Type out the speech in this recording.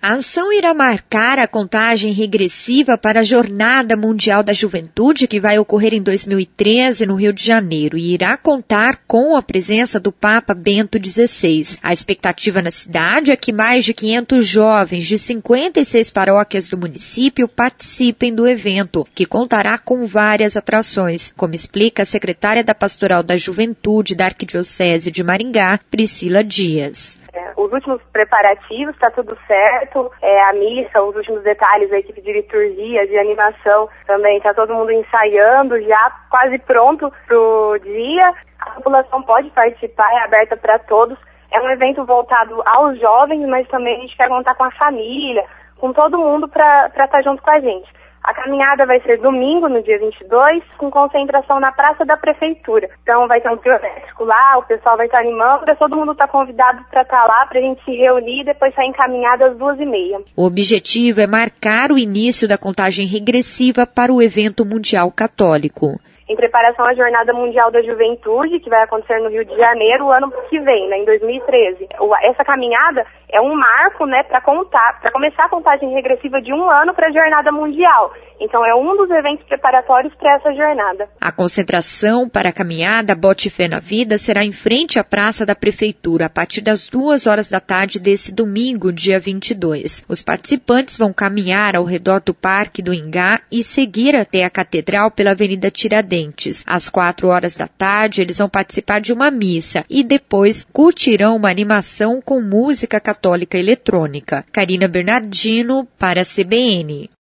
A ação irá marcar a contagem regressiva para a Jornada Mundial da Juventude, que vai ocorrer em 2013 no Rio de Janeiro, e irá contar com a presença do Papa Bento XVI. A expectativa na cidade é que mais de 500 jovens de 56 paróquias do município participem do evento, que contará com várias atrações, como explica a secretária da Pastoral da Juventude da Arquidiocese de Maringá, Priscila Dias. Os últimos preparativos, está tudo certo, a missa, os últimos detalhes, a equipe de liturgia, de animação, também está todo mundo ensaiando, já quase pronto para o dia. A população pode participar, é aberta para todos. É um evento voltado aos jovens, mas também a gente quer contar com a família, com todo mundo para estar junto com a gente. A caminhada vai ser domingo, no dia 22, com concentração na Praça da Prefeitura. Então vai ter um trio elétrico lá, o pessoal vai estar animando, todo mundo está convidado para estar lá, para a gente se reunir e depois sair em caminhada às 2h30. O objetivo é marcar o início da contagem regressiva para o evento mundial católico. Em preparação à Jornada Mundial da Juventude, que vai acontecer no Rio de Janeiro o ano que vem, em 2013. Essa caminhada é um marco, para começar a contagem regressiva de um ano para a Jornada Mundial. Então é um dos eventos preparatórios para essa jornada. A concentração para a caminhada Bote Fé na Vida será em frente à Praça da Prefeitura, a partir das 2h da tarde desse domingo, dia 22. Os participantes vão caminhar ao redor do Parque do Ingá e seguir até a Catedral pela Avenida Tiradentes. Às 4h da tarde, eles vão participar de uma missa e depois curtirão uma animação com música católica eletrônica. Karina Bernardino, para a CBN.